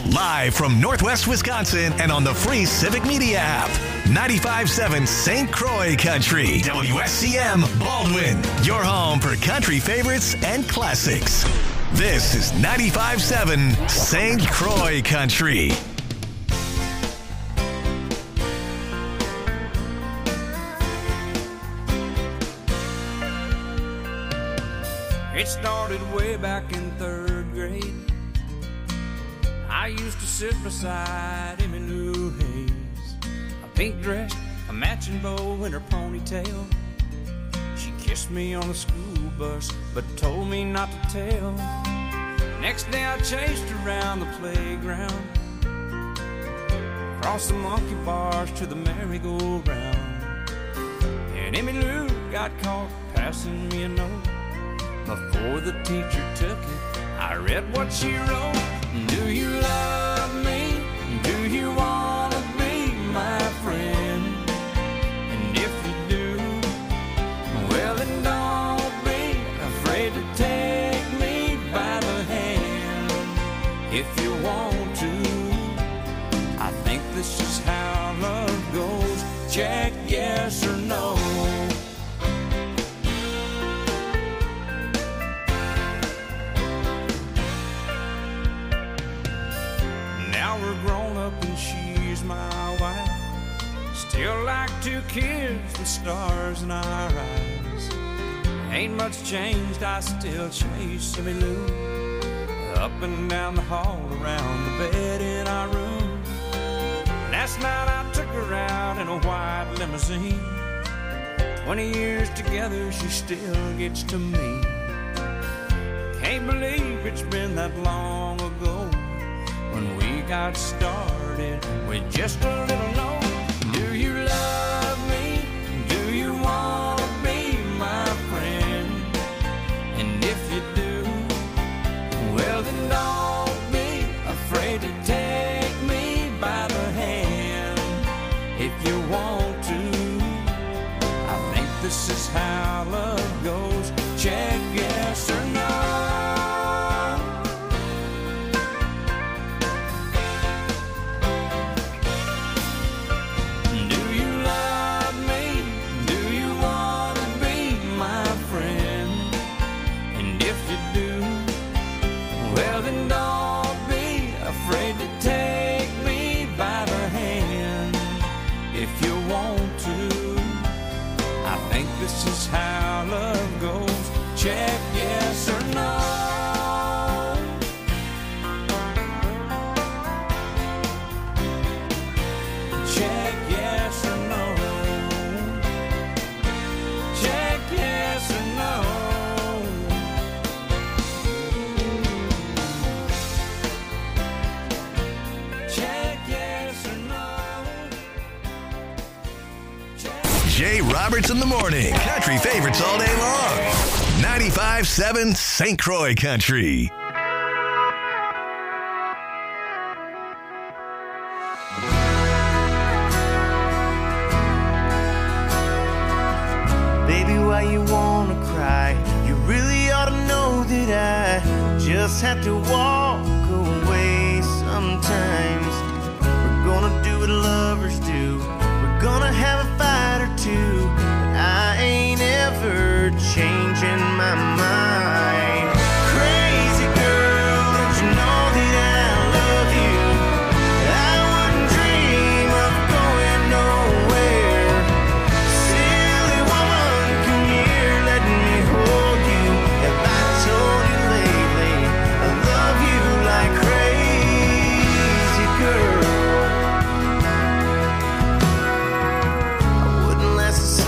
Live from Northwest Wisconsin and on the free Civic Media app. 95.7 St. Croix Country. WSCM Baldwin. Your home for country favorites and classics. This is 95.7 St. Croix Country. It started way back in 3rd grade. I used to sit beside Emmylou Hayes, a pink dress, a matching bow in her ponytail. She kissed me on the school bus, but told me not to tell. Next day I chased her around the playground, across the monkey bars to the merry-go-round. And Emmylou got caught passing me a note. Before the teacher took it, I read what she wrote. Do you love me? Do you want to be my friend? And if you do, well then don't be afraid to take me by the hand. If you want to, I think this is how love goes. Check yes or no. Grown up and she's my wife. Still like 2 kids with stars in our eyes. Ain't much changed, I still chase Emmylou up and down the hall, around the bed in our room. Last night I took her out in a white limousine. 20 years together, she still gets to me. Can't believe it's been that long ago when we got started with just a little note. Do you love me? Do you want to be my friend? And if you do, well then don't be afraid to take me by the hand. If you want to, I think this is how love goes. Check yes or no. This is how love goes. Check yes or no. Check yes or no. Check yes or no. Check yes or no. Jay Roberts in the morning. Country favorites all day long. 95.7 St. Croix Country. Baby, why you wanna cry? You really ought to know that I just have to walk away sometimes. We're gonna do what lovers do. We're gonna have a fight or two, but I ain't ever changing my mind. Crazy girl, don't you know that I love you? I wouldn't dream of going nowhere. Silly woman, come here, let me hold you. Have I told you lately I love you like crazy girl? I wouldn't last a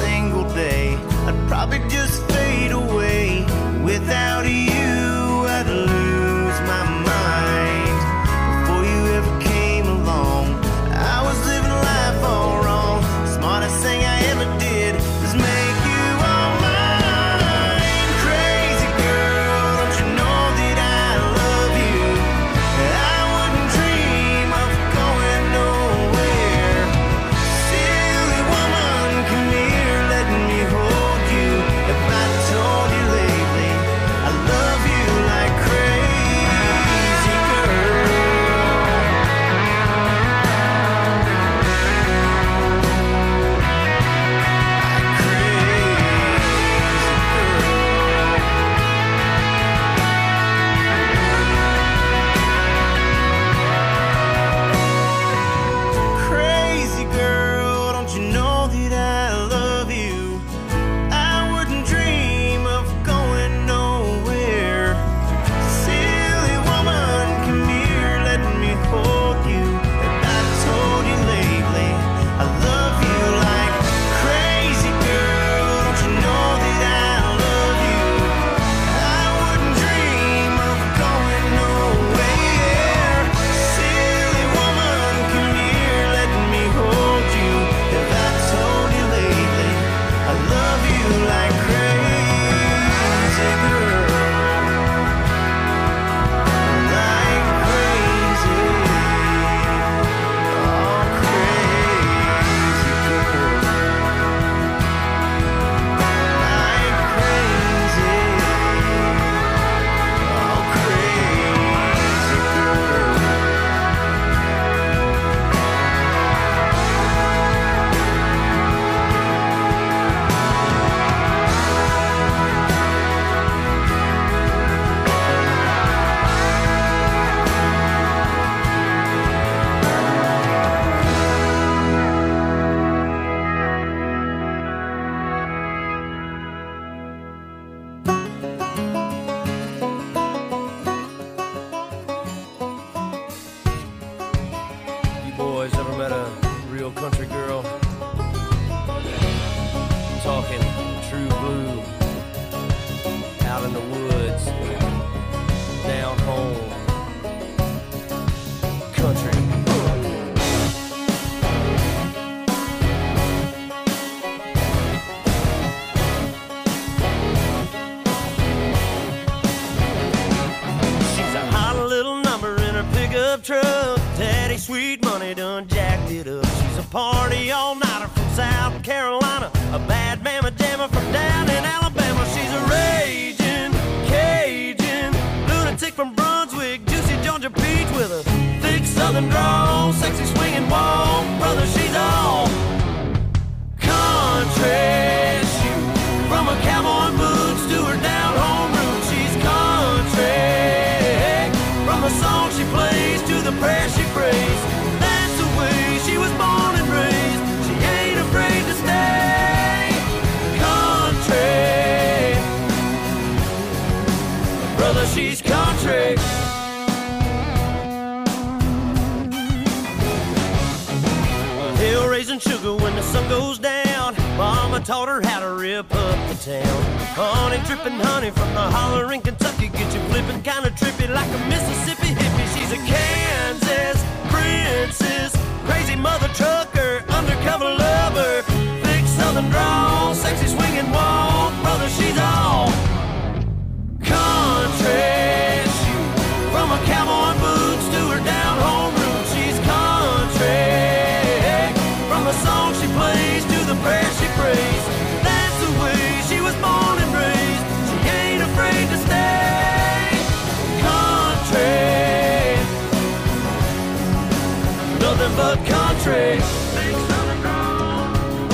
down home country. She's a hot little number in her pickup truck. Daddy Sweet Money done jacked it up. She's a party all-nighter from South Carolina, a bad mama jammer from down in Alabama. She's a raging Cajun lunatic from Brunswick, juicy Georgia peach with a thick southern drawl, sexy swinging walk. Brother, she's all country. From her cowboy boots to her down-home roots, she's country. From the song she plays to the prayer she prays, that's the way she was born and raised. She ain't afraid to stay country. Brother, she's country. Hill raising sugar when the sun goes down. Mama taught her how to rip up the town. Honey dripping honey from the holler in Kentucky, get you flipping kinda trippy like a Mississippi hippie. She's a Kansas princess, crazy mother trucker, undercover lover, thick southern drawl, sexy swinging walk. Brother, she's all country. From her cowboy boots to her down-home roots, she's country. From the song she plays to the prayer she prays, that's the way she was born and raised. She ain't afraid to stay country. Nothing but country. Big southern drawl,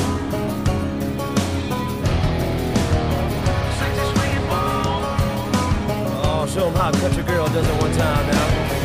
sexy swinging ball. Oh, show 'em how a country girl does it one time now.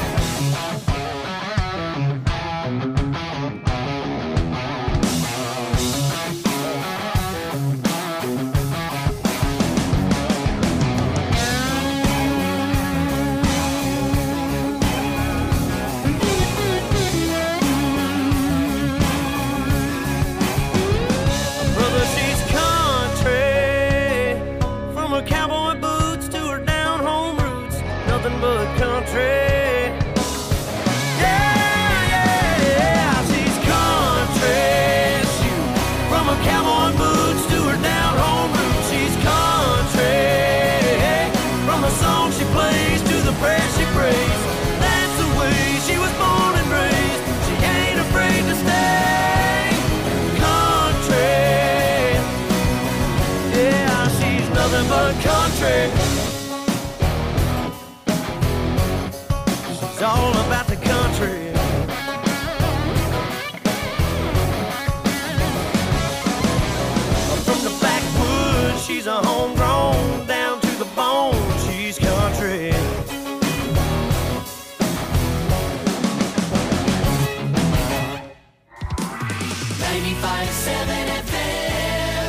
It's all about the country. From the backwoods, she's a homegrown, down to the bone, she's country. 95.7 FM.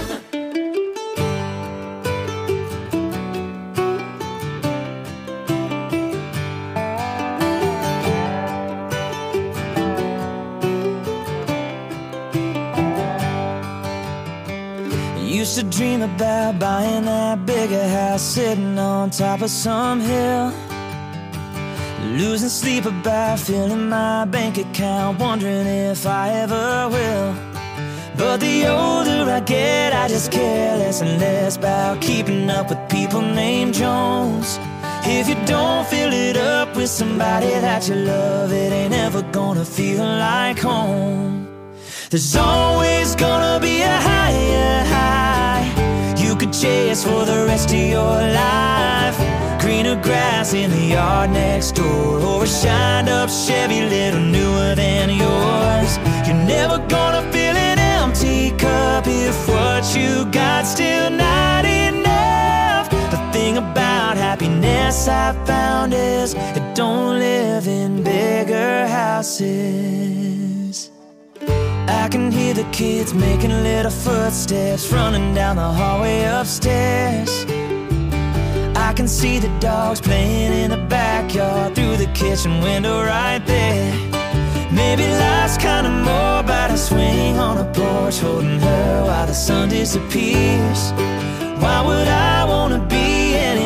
Used to dream about buying that bigger house, sitting on top of some hill, losing sleep about filling my bank account, wondering if I ever will. But the older I get, I just care less and less about keeping up with people named Jones. If you don't fill it up with somebody that you love, it ain't ever gonna feel like home. There's always gonna be a higher high you could chase for the rest of your life. Greener grass in the yard next door, or a shined up Chevy little newer than yours. You're never gonna fill an empty cup if what you got still not enough. The thing about happiness I found is it don't live in bigger houses. I can hear the kids making little footsteps running down the hallway upstairs. I can see the dogs playing in the backyard through the kitchen window right there. Maybe life's kinda more about a swing on a porch, holding her while the sun disappears. Why would I wanna be anywhere else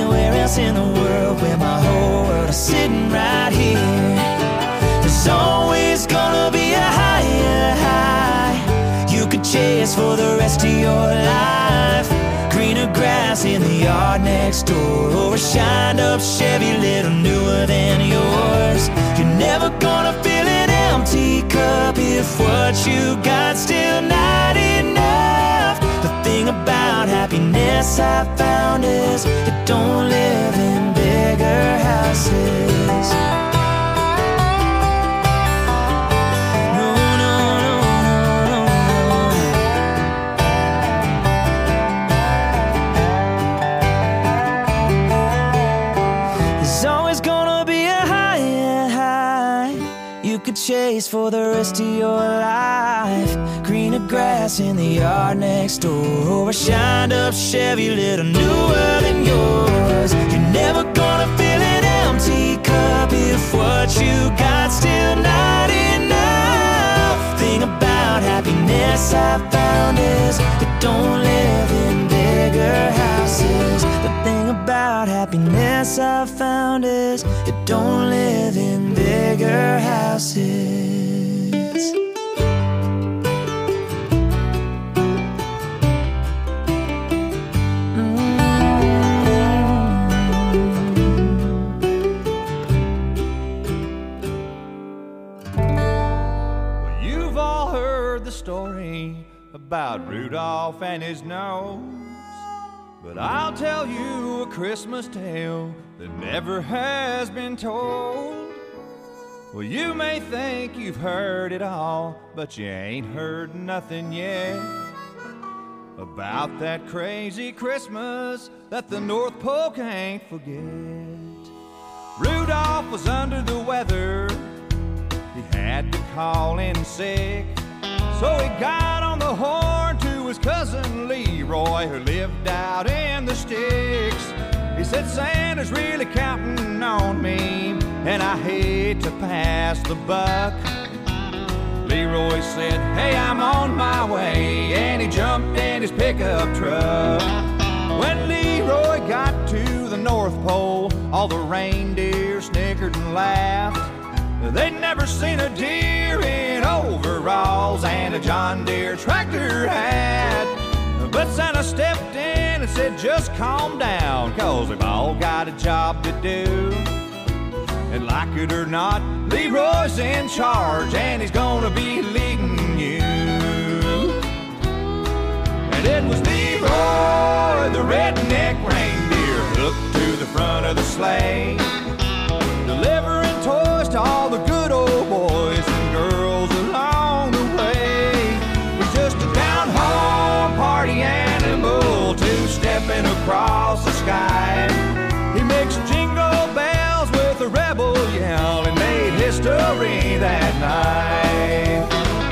grass in the world where my whole world is sitting right here. There's always gonna be a higher high you could chase for the rest of your life. Greener grass in the yard next door, or a shined up Chevy little newer than yours. You're never gonna fill an empty cup if what you got still not enough. The thing about happiness I found is you don't live in bigger houses. Chase for the rest of your life. Greener grass in the yard next door, or a shined up Chevy little newer than yours. You're never gonna fill an empty cup if what you got still not enough. Thing about happiness I found is you don't live in bigger houses. The thing about happiness I found is you don't live in bigger houses. Well, you've all heard the story about Rudolph and his nose, but I'll tell you a Christmas tale that never has been told. Well, you may think you've heard it all, but you ain't heard nothing yet about that crazy Christmas that the North Pole can't forget. Rudolph was under the weather, he had to call in sick, so he got on the horn to his cousin Leroy, who lived out in the sticks. He said, Santa's really counting on me, and I hate to pass the buck. Leroy said, hey, I'm on my way, and he jumped in his pickup truck. When Leroy got to the North Pole, all the reindeer snickered and laughed. They'd never seen a deer in overalls and a John Deere tractor hat. But Santa stepped in and said, just calm down, 'cause they've all got a job to do. And like it or not, Leroy's in charge, and he's gonna be leading you. And it was Leroy, the redneck reindeer, hooked to the front of the sleigh, delivering toys to all the good old boys and girls along the way. With just a down-home party animal two-stepping across the sky, he mixed jingle bells with a rebel yell and made history that night.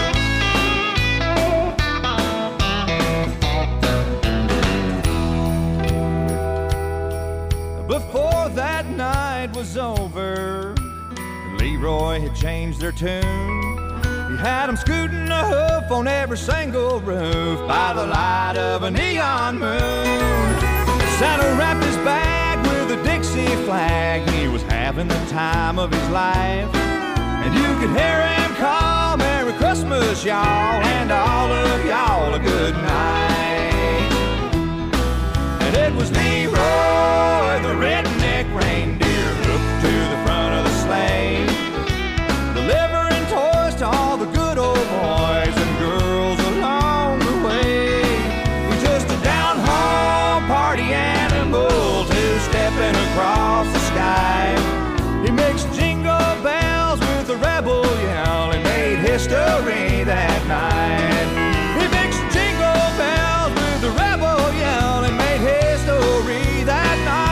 Before that night was over, Leroy had changed their tune. He had them scooting a hoof on every single roof by the light of a neon moon. Santa wrapped his bag with a Dixie flag. He was having the time of his life, and you could hear him call, Merry Christmas, y'all, and all of y'all a good night. And it was Leroy, the redneck reindeer, hooked to the front of the sleigh, delivering toys to all the good old boys and girls along the way. He's just a down-home party animal two-stepping across the sky. He mixed jingle bells with a rebel yell and made history that night. He mixed jingle bells with a rebel yell and made history that night.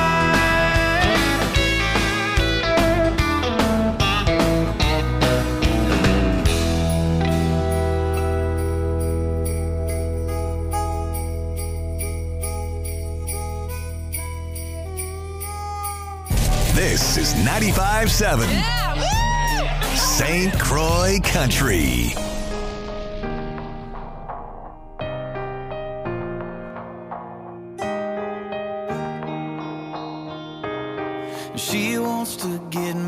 This is 95.7 St. Croix Country.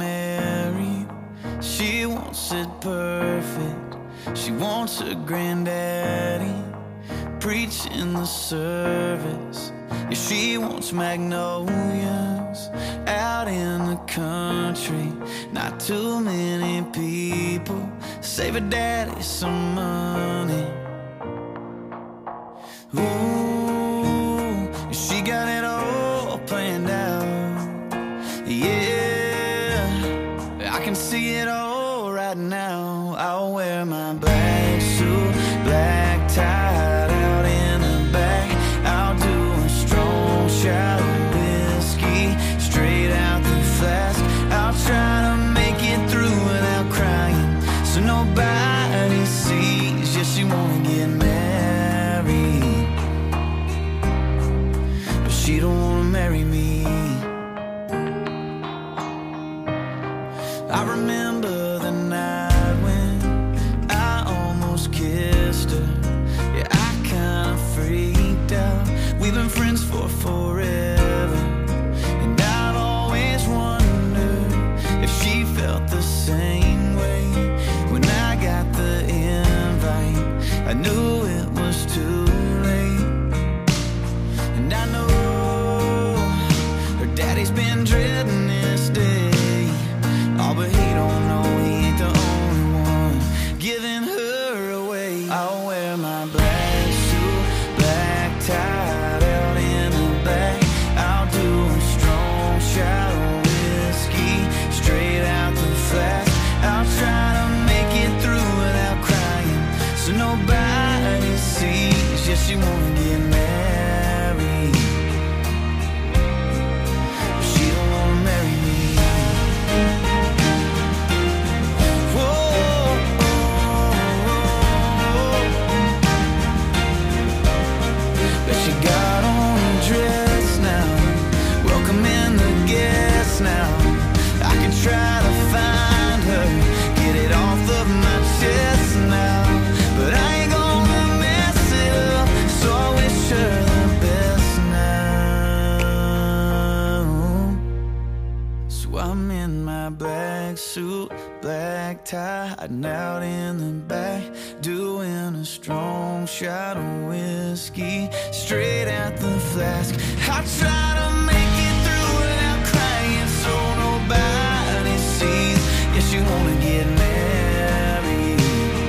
married. She wants it perfect. She wants her granddaddy preaching the service. Yeah, she wants magnolias out in the country. Not too many people. Save her daddy some money. Ooh, she got it all planned out. Yeah, I can see it all right now. I'll wear my black suit, black tie out in the back. I'll do a strong shot of whiskey straight out the flask. I'll try to make it through without crying, so nobody sees. Yeah, she wanna get married, but she don't wanna marry me. I remember the night when I almost kissed her. Yeah, I kinda freaked out. We've been friends for forever, and I've always wondered if she felt the same way. When I got the invite, I knew it was too late. And I know her daddy's been dreading this day. Oh, but he don't know he ain't the only one giving her away. I'll wear my black suit, black tie out in the back. I'll do a strong shot of whiskey straight out the flask. I'll try to make it through without crying, so nobody sees. Yeah, she wanna get married, but she don't wanna marry me. Now I can try to find her, get it off of my chest now, but I ain't gonna mess it up, so I wish her the best now. So I'm in my black suit, black tie, hiding out in the back, doing a strong shot of whiskey straight out the flask. I try to make it through without crying, so nobody sees. Yeah, she wanna get married.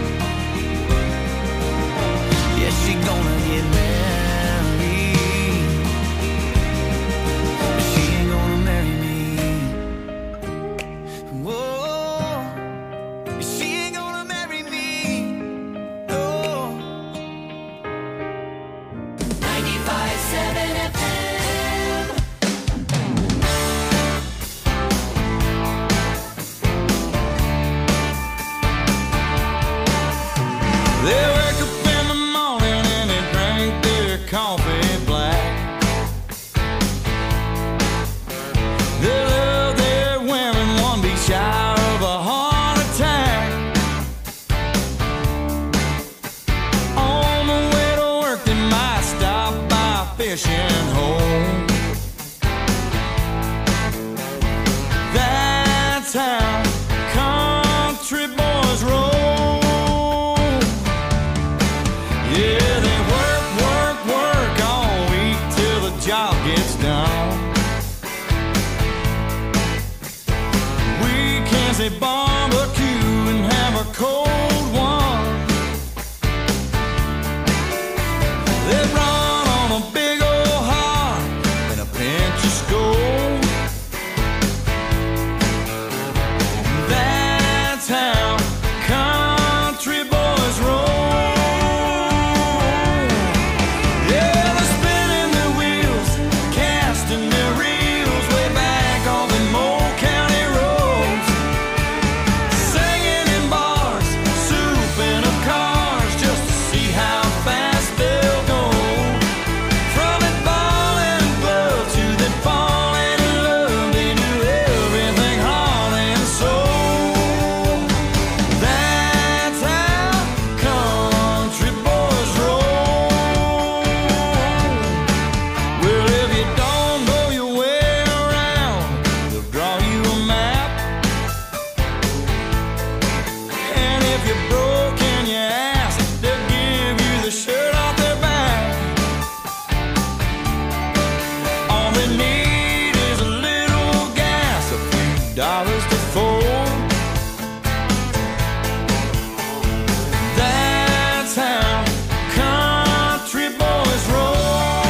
Yeah, she gonna get married, but she ain't gonna marry me. Whoa, she ain't gonna marry me. No. 95.7 FM. They wake up in the morning and they drink their coffee black. They love their women, one be shy of a heart attack. On the way to work they might stop by a fishing hole. That's how country boys roll. Yeah, they work, work, work all week till the job gets done. Weekends they barbecue and have a cold one. They run on a big old heart and a pinch of Skol. That's how country boys roll. Yeah, they're spinning their wheels, casting their reels way back on the Moe County roads, singing in bars, to fold. That's how country boys roll.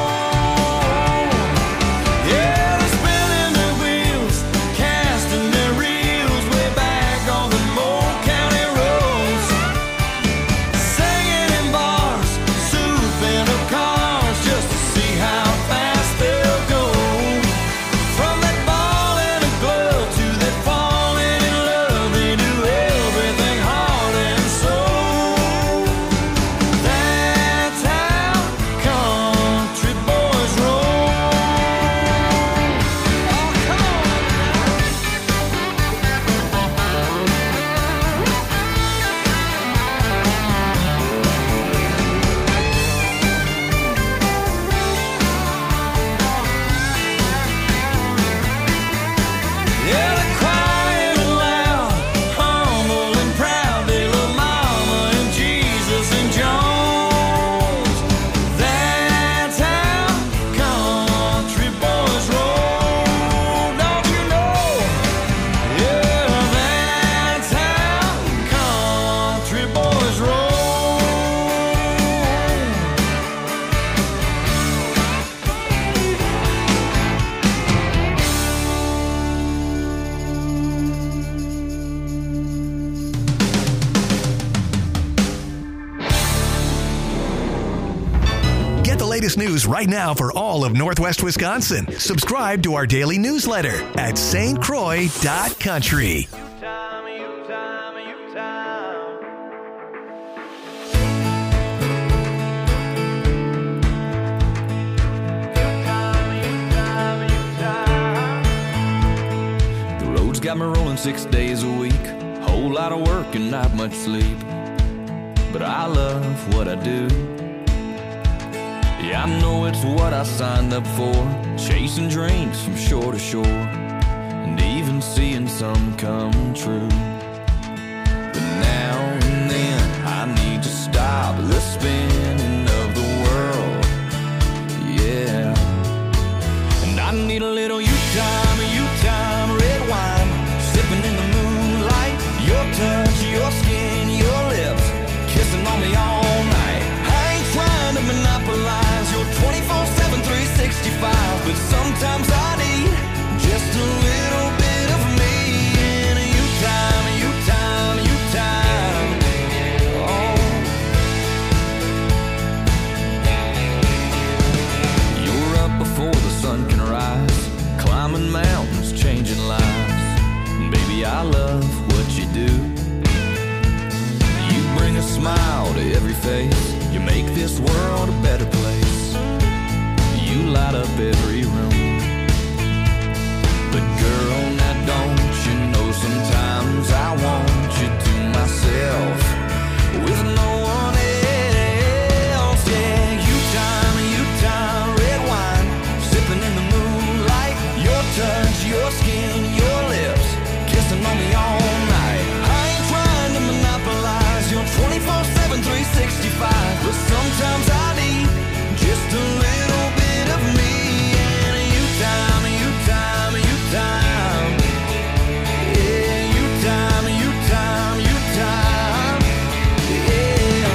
Yeah, they're spinning their wheels, casting their reels way back on the old county roads, singing in bars, souping up cars just to see how fast they'll go. From that ball and a glove to that falling in love, they do everything heart and soul. That's how country boys roll. Oh, come on Yeah, they're quiet and loud, humble and proud. They love Mama and Jesus and Jones. That's how country boys roll. Don't you know? Yeah, that's how country boys roll. Get the latest news right now for all of Northwest Wisconsin. Subscribe to our daily newsletter at stcroix.country. The road's got me rolling 6 days a week. Whole lot of work and not much sleep. But I love what I do. Yeah, I know it's what I signed up for. Chasing dreams from shore to shore, and even seeing some come true. But now and then I need to stop the spinning of the world. Yeah. And I need a little you time, red wine, sipping in the moonlight. Your touch, your skin, your lips, kissing on me all night. I ain't trying to monopolize your 24/7, 365, but sometimes I need just a little bit of me and you time, you time, you time. Oh. You're up before the sun can rise, climbing mountains, changing lives. And baby, I love what you do. You bring a smile to every face. You make this world a better place. You light up every room. But girl, now don't you know sometimes I want you to myself with no one else. Yeah, you time, red wine, sipping in the moonlight. Your touch, your skin, your lips, kissing on me all night. I ain't trying to monopolize your 24/7, 365, but sometimes I need just a little bit of me and you time, you time, you time. Yeah, you time, you time, you time. Yeah.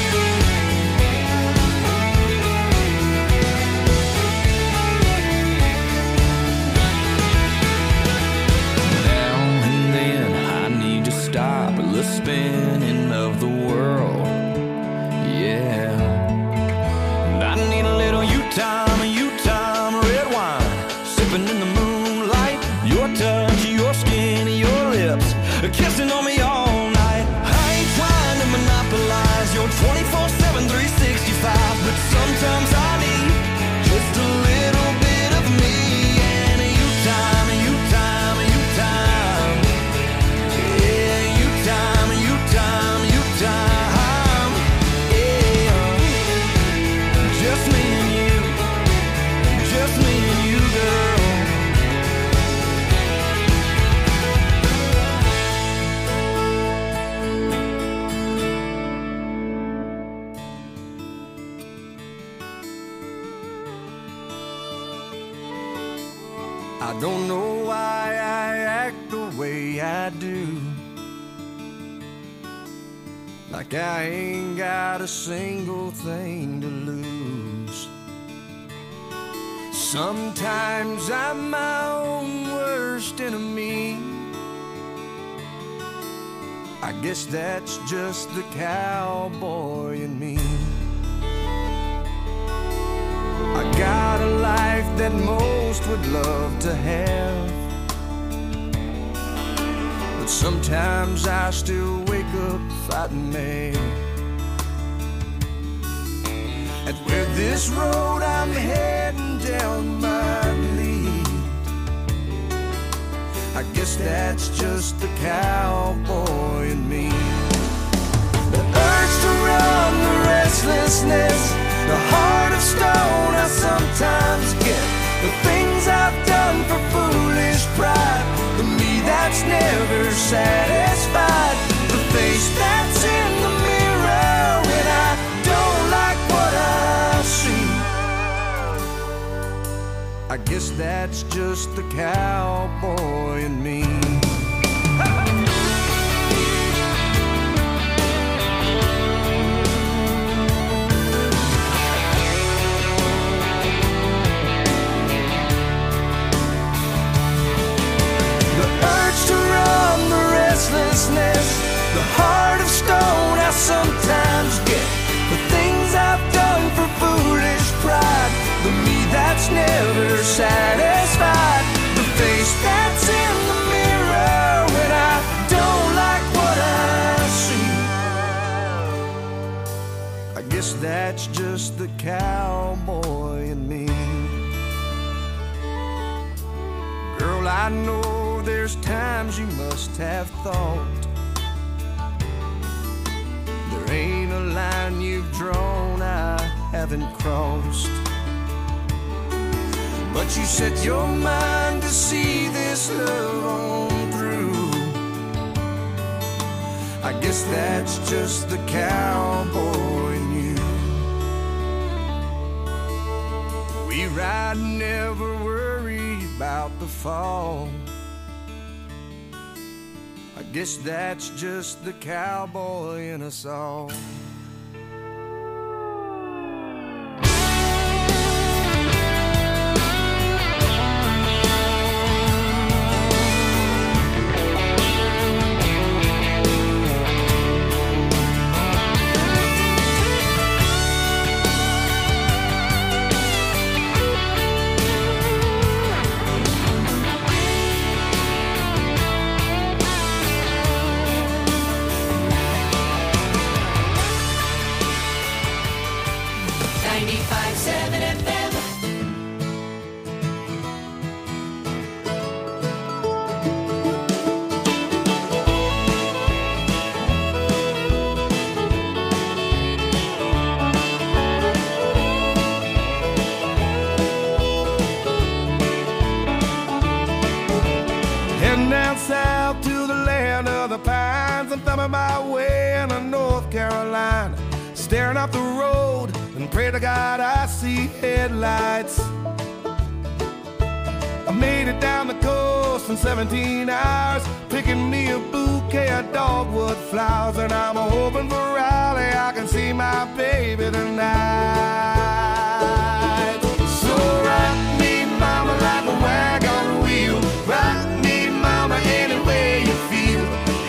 Now and then I need to stop the spinning of the world. Yeah. And I need a little you time, red wine, sipping in the moonlight. Your touch, your skin, your lips, kissing on me all night. I ain't trying to monopolize your 24/7, 365, but sometimes I need just a little bit of me and you time, you time, you time. Yeah, you time, you time, you time. Yeah, just me and you, girl. I don't know why I act I do. Like I ain't got a single thing to lose. Sometimes I'm my own worst enemy. I guess that's just the cowboy in me. I got a life that most would love to have, but sometimes I still wake up fighting mad. And where this road I'm heading down might lead, I guess that's just the cowboy in me. The urge to run, the restlessness, the heart of stone I sometimes get. The things I've done for foolish pride, the me that's never satisfied. The face that's in the mirror when I don't like what I see. I guess that's just the cowboy in me. The heart of stone I sometimes get. The things I've done for foolish pride, the me that's never satisfied. The face that's in the mirror when I don't like what I see. I guess that's just the cowboy in me. Girl, I know there's times you must have thought there ain't a line you've drawn I haven't crossed. But you set your mind to see this love on through. I guess that's just the cowboy in you. We ride, never worry about the fall. I guess that's just the cowboy in us all. Down south to the land of the pines, I'm thumbing my way into North Carolina, staring up the road and pray to God I see headlights. I made it down the coast in 17 hours, picking me a bouquet of dogwood flowers, and I'm hoping for Raleigh I can see my baby tonight. So rock me, mama, like a wagon wheel. Rock me, mama, any way you feel.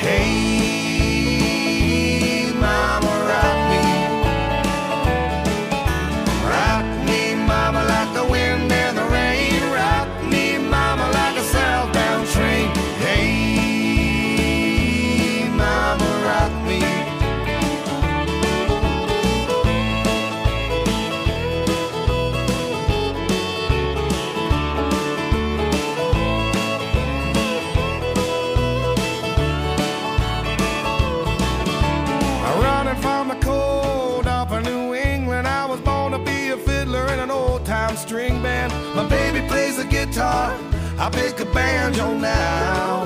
Hey, mama, rock me. Rock me, mama, like the wind and the rain. Rock me, mama, like a southbound train. Hey, mama, rock me. String band, my baby plays the guitar, I pick a banjo now.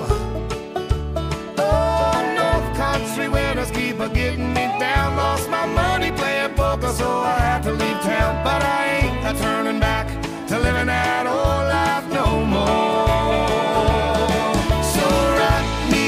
Oh, North Country winners keep a getting me down. Lost my money playing poker, so I had to leave town. But I ain't a turning back to living that old life no more. So rock me,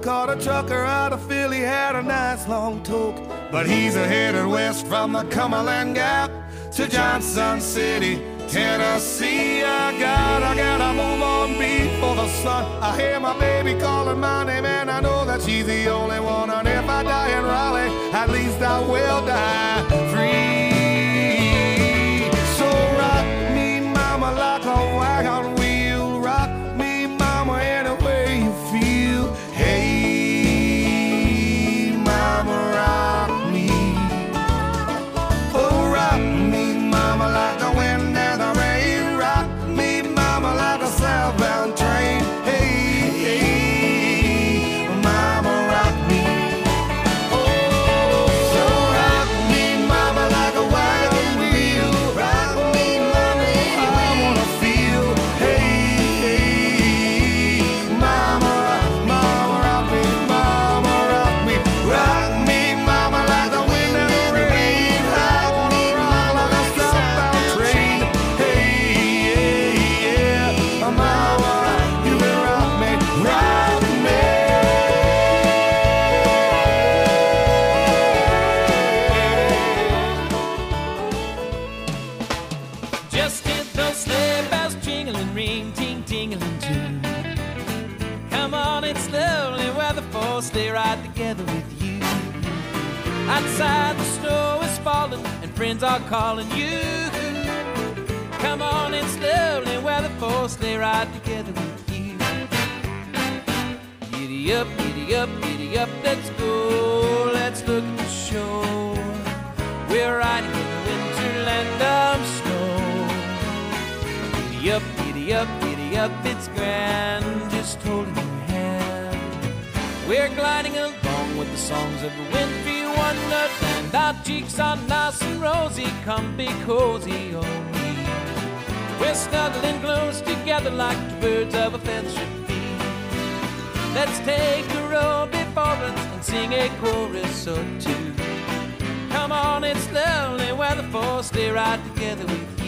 caught a trucker out of Philly, had a nice long toke. But he's headed west from the Cumberland Gap to Johnson City, Tennessee. I gotta move on before the sun. I hear my baby calling my name, and I know that she's the only one. And if I die in Raleigh, at least I will die free. So rock me, mama, like a wagon wheel. Rock me, mama, any way you feel. Hey, mama, rock me. Oh, rock me, mama, like the wind and the rain. Rock me, mama, like a southbound train. Hey, hey, mama, rock me. Oh, so rock me, mama, like a wagon wheel. Rock me, mama, I wanna feel. Hey, hey, mama, rock me, mama, rock me. Rock me, mama, like the wind and the rain. I wanna rock like a southbound train. Hey, yeah, mama, you can rock me, rock me. Just hit those sleigh bells jingling, ring, ting, tingling too. Come on, it's lovely weather for sleigh ride together with you. Outside the snow is falling and friends are calling you. Come on, it's lovely weather for sleigh ride together with you. Giddy up, giddy up, giddy up, let's go. Let's look at the shore. We're riding in the winterland of snow. Giddy up, giddy up, giddy up, it's grand, just holding your hand. We're gliding along with the songs of the wintry wonderland. Our cheeks are nice and rosy, come be cozy, oh me. We're snuggling close together like two birds of a feather should be. Let's take a row before us and sing a chorus or two. Come on, it's lovely weather for sleigh ride together with you.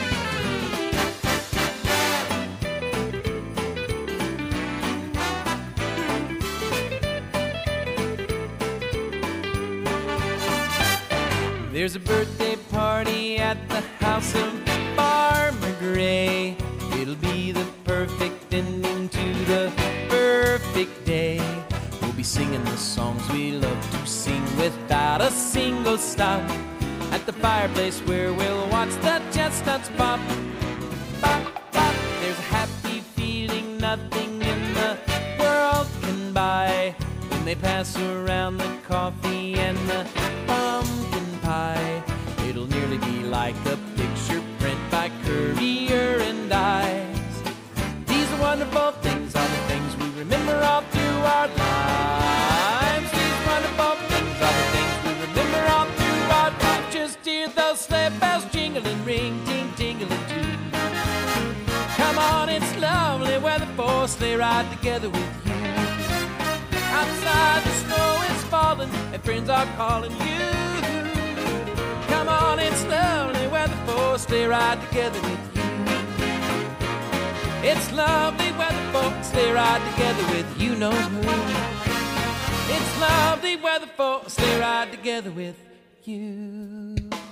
There's a birthday party at the house of Farmer Gray. It'll be the perfect ending to the perfect day. We'll be singing the songs we love to sing without a single stop. At the fireplace where we'll watch the chestnuts pop. Pop, pop. There's a happy feeling nothing in the world can buy when they pass around the coffee and the pumpkin pie. It'll nearly be like a picture print by Currier and Ives. These are wonderful things, are the things we remember all through our lives. These wonderful things are the things we remember all through our lives. Just hear those sleigh bells jingling, ring, ting, tingling too. Come on, it's lovely weather for sleigh ride together with you. Outside the snow is falling and friends are calling you. Come on, it's lovely weather for sleigh ride together with you. It's lovely weather for sleigh ride together with you know who. It's lovely weather for sleigh ride together with you.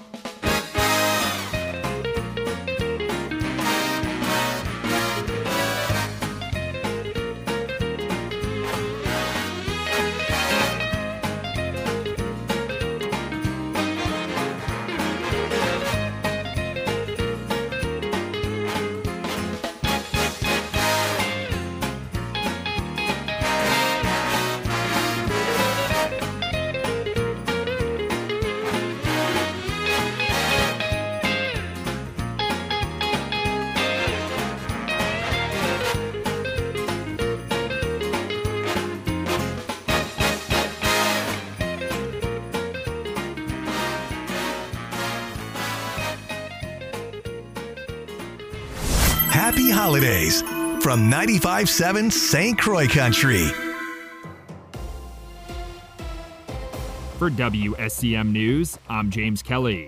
Happy holidays from 95.7 St. Croix Country. For WSCM News, I'm James Kelly.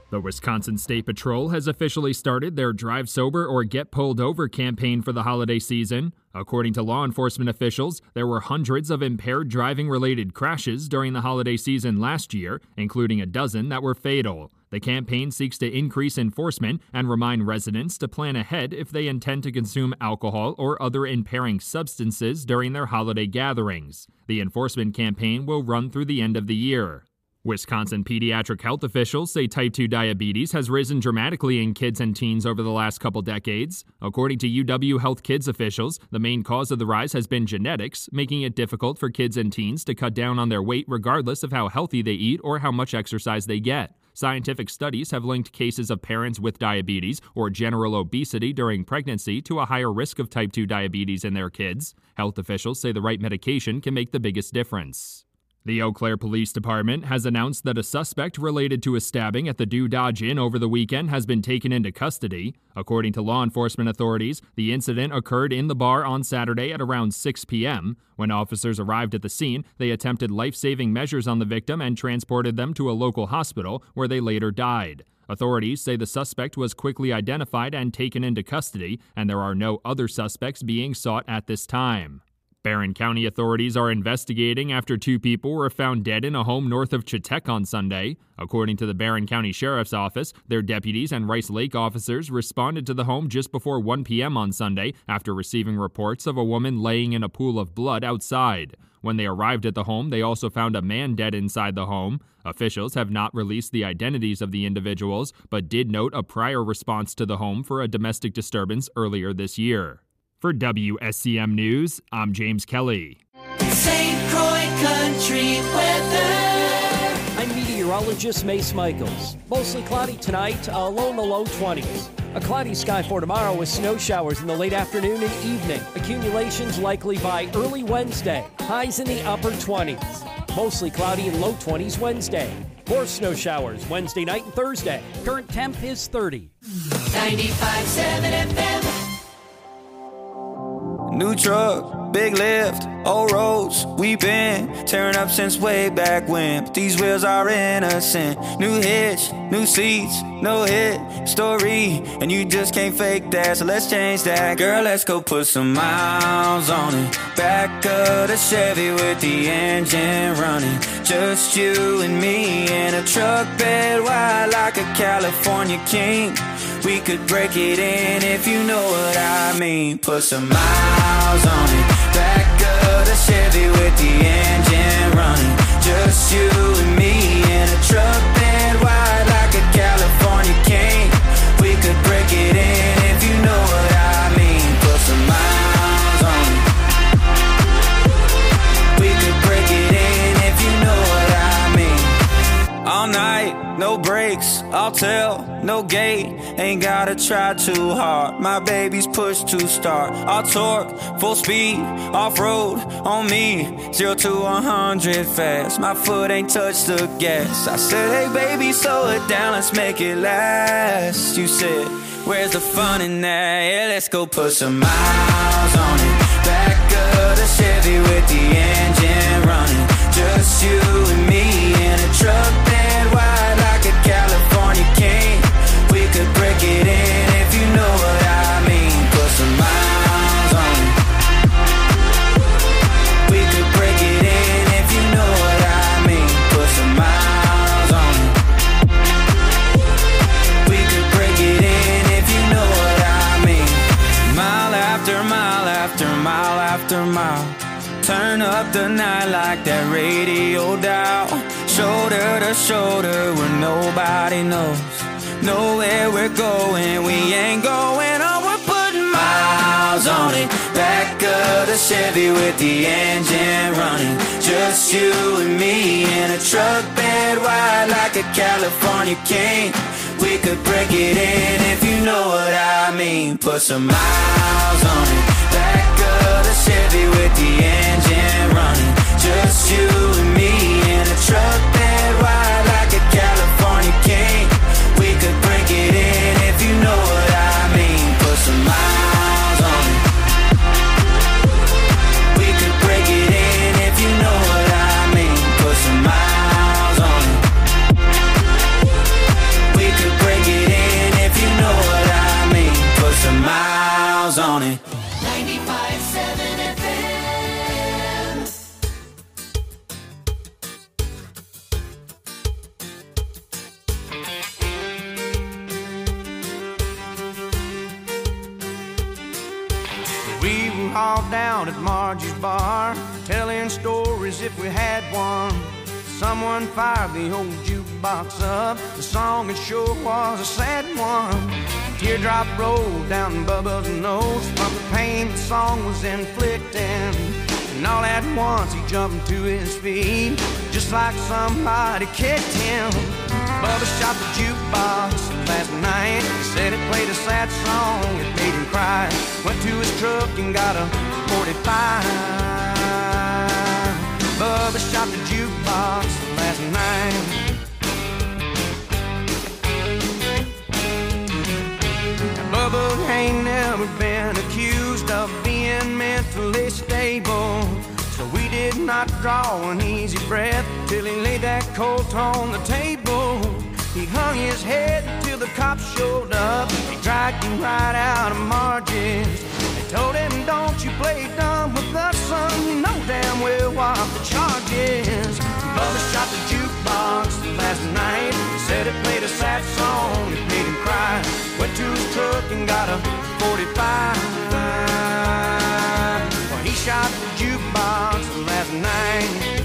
The Wisconsin State Patrol has officially started their Drive Sober or Get Pulled Over campaign for the holiday season. According to law enforcement officials, there were hundreds of impaired driving-related crashes during the holiday season last year, including a dozen that were fatal. The campaign seeks to increase enforcement and remind residents to plan ahead if they intend to consume alcohol or other impairing substances during their holiday gatherings. The enforcement campaign will run through the end of the year. Wisconsin pediatric health officials say type 2 diabetes has risen dramatically in kids and teens over the last couple decades. According to UW Health Kids officials, the main cause of the rise has been genetics, making it difficult for kids and teens to cut down on their weight regardless of how healthy they eat or how much exercise they get. Scientific studies have linked cases of parents with diabetes or general obesity during pregnancy to a higher risk of type 2 diabetes in their kids. Health officials say the right medication can make the biggest difference. The Eau Claire Police Department has announced that a suspect related to a stabbing at the Do Dodge Inn over the weekend has been taken into custody. According to law enforcement authorities, the incident occurred in the bar on Saturday at around 6 p.m. When officers arrived at the scene, they attempted life-saving measures on the victim and transported them to a local hospital, where they later died. Authorities say the suspect was quickly identified and taken into custody, and there are no other suspects being sought at this time. Barron County authorities are investigating after 2 people were found dead in a home north of Chetek on Sunday. According to the Barron County Sheriff's Office, their deputies and Rice Lake officers responded to the home just before 1 p.m. on Sunday after receiving reports of a woman laying in a pool of blood outside. When they arrived at the home, they also found a man dead inside the home. Officials have not released the identities of the individuals, but did note a prior response to the home for a domestic disturbance earlier this year. For WSCM News, I'm James Kelly. St. Croix Country Weather. I'm meteorologist Mace Michaels. Mostly cloudy tonight, low in the low 20s. A cloudy sky for tomorrow with snow showers in the late afternoon and evening. Accumulations likely by early Wednesday. Highs in the upper 20s. Mostly cloudy and low 20s Wednesday. More snow showers Wednesday night and Thursday. Current temp is 30. 95.7 FM. New truck, big lift, old roads, we been tearing up since way back when. But these wheels are innocent. New hitch, new seats, no hit story, and you just can't fake that, so let's change that. Girl, let's go put some miles on it. Back of the Chevy with the engine running. Just you and me in a truck bed wide like a California king. We could break it in if you know what I mean. Put some miles on it. Back of the Chevy with the engine running. Just you and me in a truck bed wide like a California king. We could break it in if you know what I mean. Put some miles on it. We could break it in if you know what I mean. All night, no brakes, I'll tell, no gate. Ain't gotta try too hard. My baby's push to start. All torque, full speed, off-road on me. 0 to 100 fast. My foot ain't touched the gas. I said, hey baby, slow it down, let's make it last. You said, where's the fun in that? Yeah, let's go put some miles on it. Back of the Chevy with the engine running. Just you and me in a truck bed wide like a California king. We could break it in if you know what I mean. Put some miles on it. We could break it in if you know what I mean. Put some miles on it. We could break it in if you know what I mean. Mile after mile after mile after mile. Turn up the night like that radio dial. Shoulder to shoulder where nobody knows. Nowhere we're going, we ain't going on. We're putting miles on it. Back of the Chevy with the engine running. Just you and me in a truck bed wide like a California king. We could break it in if you know what I mean. Put some miles on it. Back of the Chevy with the engine running. Just you and me in a truck bed wide like a California king. We could break it in if you know what I mean. Put some miles on it. We could break it in if you know what I mean. Put some miles on it. We could all down at Margie's bar, telling stories if we had one. Someone fired the old jukebox up. The song it sure was a sad one. A teardrop rolled down Bubba's nose from the pain the song was inflicting. And all at once he jumped to his feet, just like somebody kicked him. Bubba shot the jukebox last night. He said it played a sad song, it made him cry. Went to his truck and got a 45. Bubba shot the jukebox last night. Now, Bubba ain't never been accused of being mentally stable, so we did not draw an easy breath till he laid that colt on the table. He hung his head till the cops showed up. They dragged him right out of Margie's. They told him, don't you play dumb with us, son. You know damn well what the charge is. Bubba shot the jukebox last night. He said it played a sad song, it made him cry. Went to his truck and got a 45. Well, he shot the jukebox last night.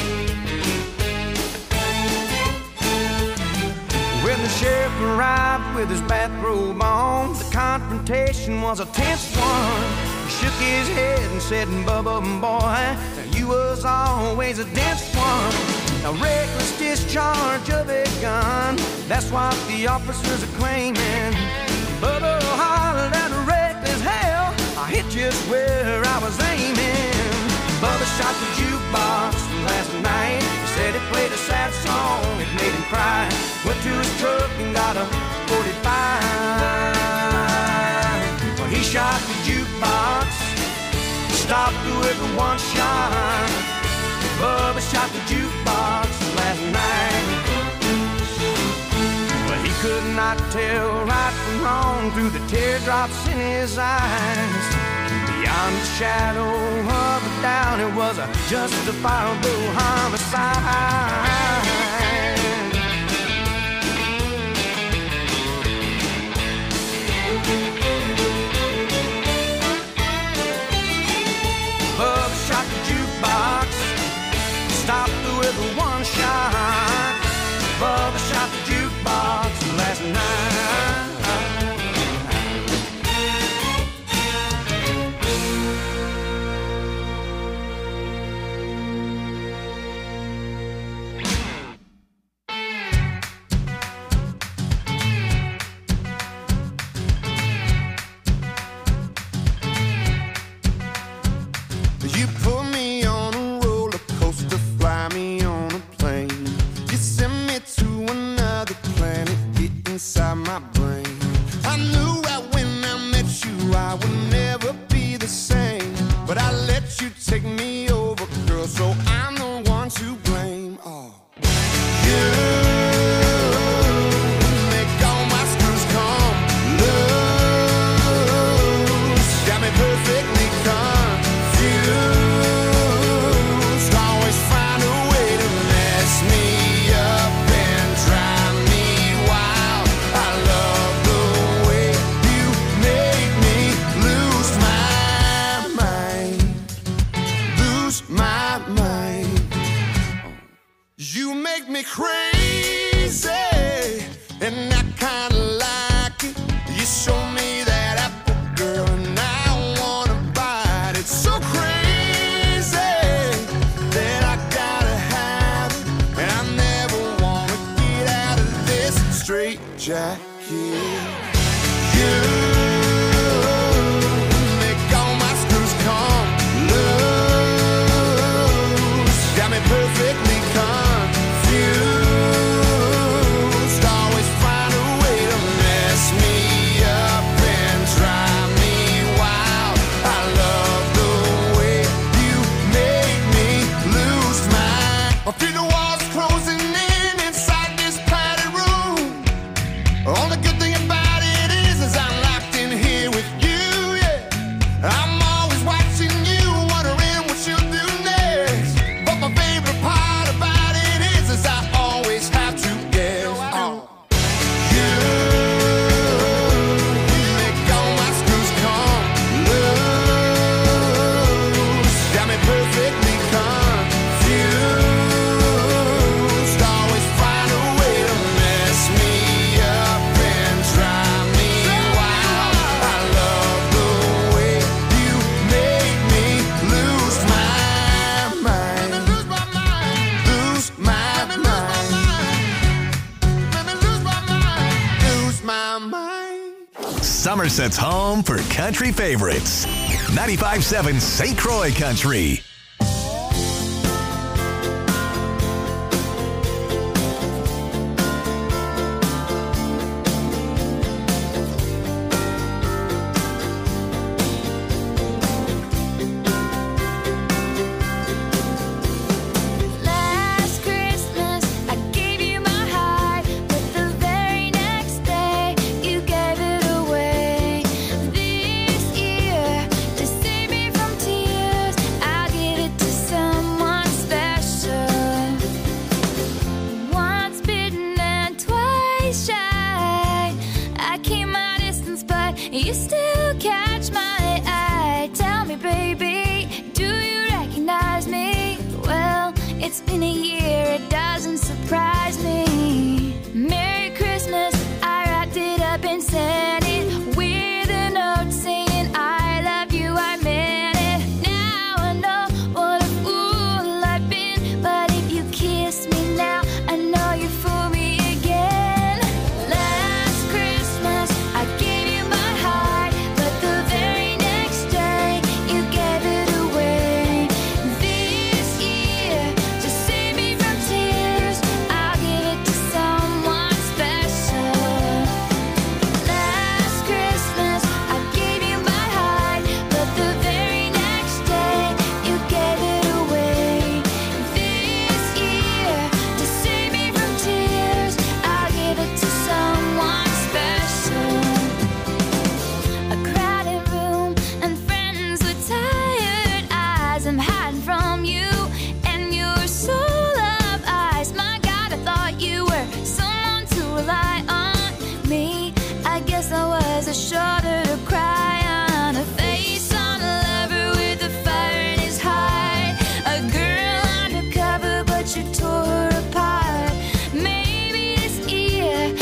When the sheriff arrived with his bathrobe on, the confrontation was a tense one. He shook his head and said, Bubba, boy, you was always a dense one. A reckless discharge of a gun, that's what the officers are claiming. Bubba hollered at reckless hell, I hit just where I was aiming. Bubba shot the jukebox last night. He said it played a sad song, it made him cry. Went to his truck and got a 45. Well, he shot the jukebox, stopped with a one shot. Bubba shot the jukebox last night. Well, he could not tell right from wrong through the teardrops in his eyes. Beyond the shadow of a doubt, it was a justifiable homicide. Bubba shot the jukebox, stopped with a one shot. Bubba shot the jukebox last night. You put me on a roller coaster, fly me on a plane. You send me to another planet, get inside my brain. I knew right when I met you I would never be the same, but I let you take me over, girl, so I'm the one to blame. Oh, you make all my screws come loose, got me perfectly confused. Always find a way to mess me up and drive me wild. I love the way you make me lose my mind, lose my mind. You make me crazy, and I kinda like it. You show me that apple, girl, and I wanna bite it. So crazy that I gotta have it, and I never wanna get out of this straight jacket. You make all my screws come loose, got me perfectly confused. Always find a way to mess me up and drive me wild. I love the way you make me lose my. I feel the walls closing in inside this padded room. Only good thing about it is I'm locked Somerset's home for country favorites. 95.7 St. Croix Country. You still catch my eye. Tell me, baby, do you recognize me? Well, it's been a year, it doesn't surprise me. Merry Christmas, I wrapped it up and sent it with a note saying I love you, I meant it. Now I know what a fool I've been, but if you kiss me now, I know you fool me again. Last Christmas, I gave you my heart, but the very next day, you gave it away. This year, to save me from tears, I'll give it to someone special. Last Christmas, I gave you my heart, but the very next day, you gave it away. This year, to save me from tears, I'll give it to someone special. A crowded room and friends with tired eyes. I'm hiding from you and your soul of ice. My God, I thought you were someone to rely on. Me, I guess I was a shoulder to cry on, a face on a lover with a fire in his heart, a girl undercover, but you tore her apart. Maybe this year,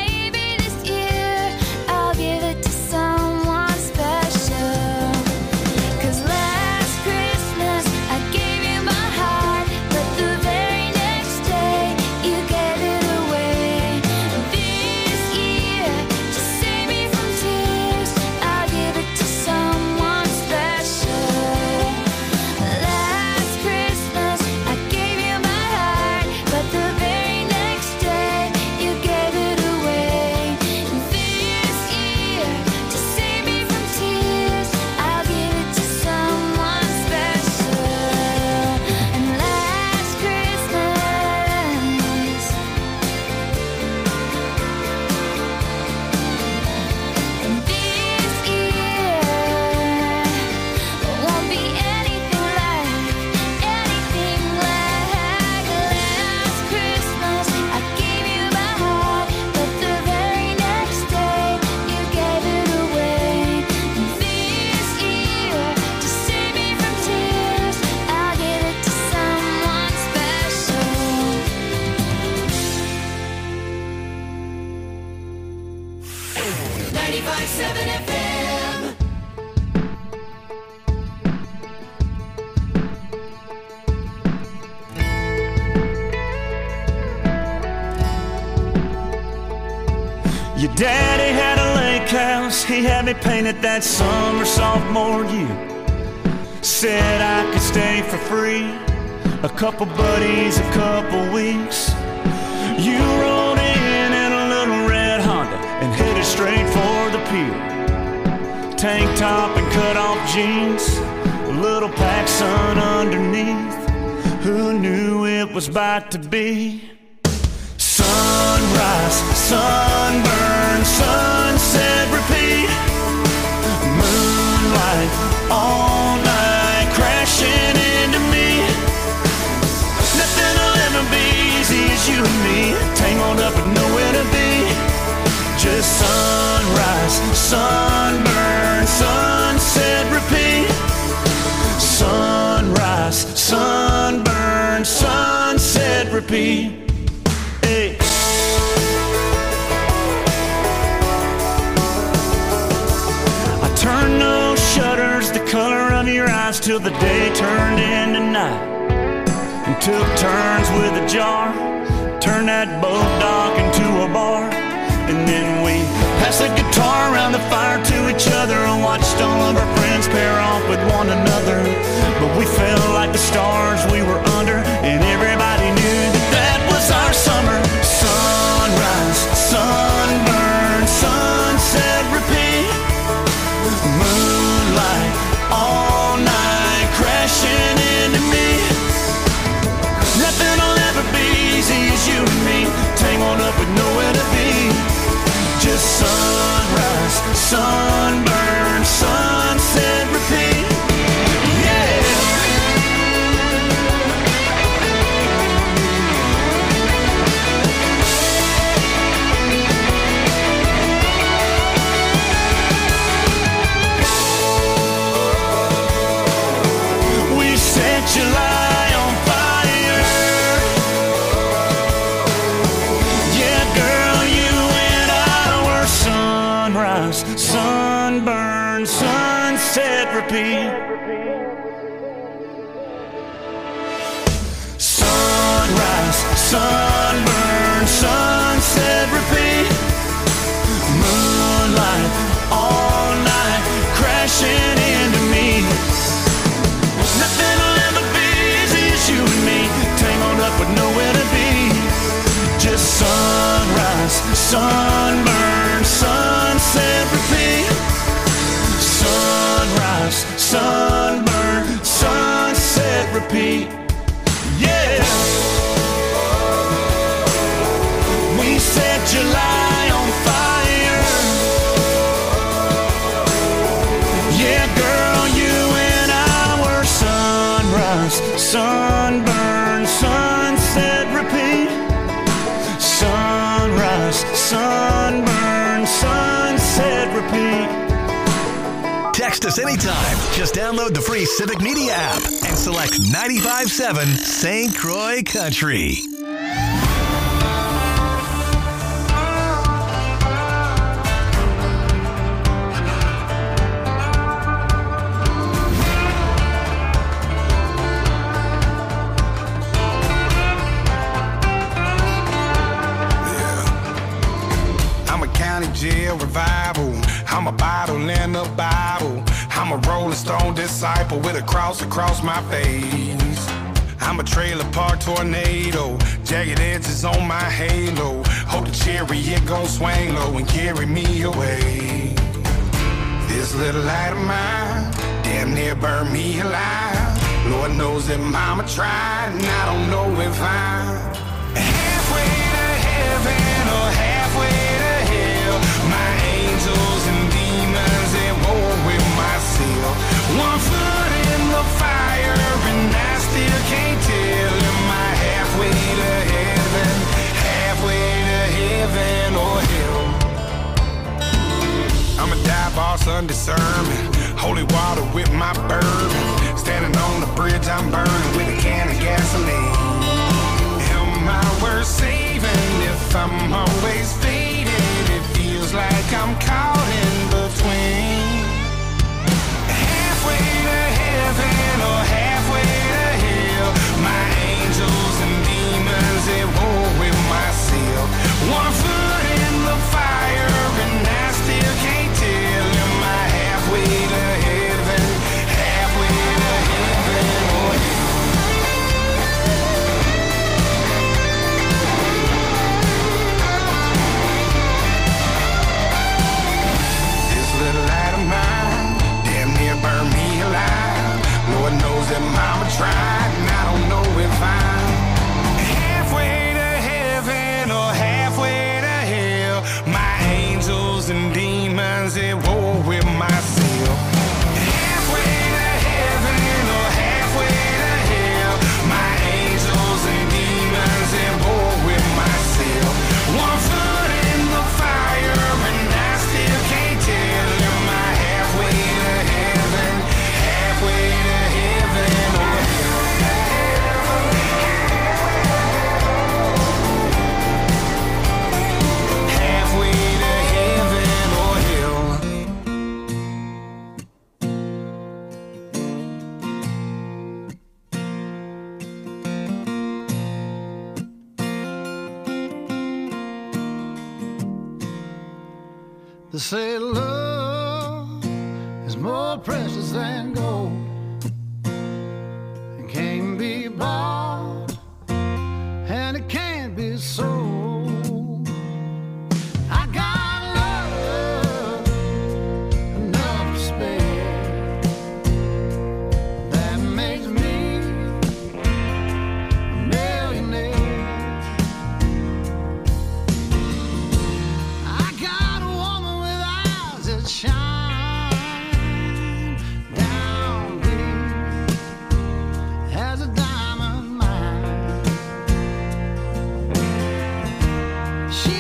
I'll give it to someone special. 'Cause last Christmas, I gave you my heart, but the very next day, you gave it away. This year, to save me from tears, I'll give it to someone special. Last Christmas, I gave you my heart, but the very next day, you gave it away. This year, to save me from tears, I'll give it to someone special. And last Christmas, this year won't be anything like last Christmas. I gave you my heart, but the very next day, you gave it away. This year, to save me from tears, I'll give it to someone special. 95.7 FM. Your daddy had a lake house, he had me painted that summer sophomore year. Said I could stay for free, a couple buddies, a couple weeks. You rolled in a little red Honda and headed straight for the pier. Tank top and cut off jeans, a little PacSun underneath. Who knew it was about to be? Sunrise, sunburn, sunset, repeat. Moonlight, all night, crashing into me. Nothing will ever be easy as you and me, tangled up with nowhere to be. Just sunrise, sunburn, sunset, repeat. Sunrise, sunburn, sunset, repeat. Hey. I turned those shutters the color of your eyes till the day turned into night, and took turns with a jar, turned that boat dock into a bar, and then we passed the guitar around the fire to each other and watched all of our friends pair off with one another. But we felt like the stars we were under, and everybody knew that that was our summer. Sunrise, sunburn, sunset, repeat. Moonlight, all night, crashing into me. Nothing will ever be easy as you and me, tangled up with nowhere to be. Just sunrise, sunburn, sunset, repeat. Yeah. We set July on fire. Yeah, girl, you and I were sunrise, sunburn, sunset, repeat. Sunrise, sunburn, sunset, repeat. Moonlight, all night, crashing into me. Nothing will ever be easy as you and me, tangled up with nowhere to be. Just sunrise, sunburn, sunset, repeat. Sunrise, sunburn, sunset, repeat. Yeah. We set July on fire. Yeah, girl, you and I were sunrise, sunburn, sunset, repeat. Sunrise, sunburn, sunset, repeat. Text us anytime. Just download the free Civic Media app and select 95.7 St. Croix Country. I'm a county jail revival. I'm a bottle in the Bible. I'm a Rolling Stone disciple with a cross across my face. I'm a trailer park tornado. Jagged edges on my halo. Hope the chariot gon' swing low and carry me away. This little light of mine damn near burned me alive. Lord knows that mama tried, and I don't know if I'm halfway to heaven or halfway to hell. My angels and demons at war with myself. One foot in the fire and I still can't tell. Am I halfway to heaven, halfway to heaven or hell? I'm a dive boss under sermon, holy water with my bourbon. Standing on the bridge I'm burning with a can of gasoline. Am I worth saving if I'm always faded? It feels like I'm caught in between. Halfway to heaven or halfway to hell. My angels and demons at war with myself. One foot in the fire and I still can't tell. Am I halfway to heaven, halfway to heaven or hell? They say love is more precious than gold and can't be bought and it can't be sold. I got love enough to spare that makes me a millionaire. I got a woman with eyes that shine down deep as a diamond mine. She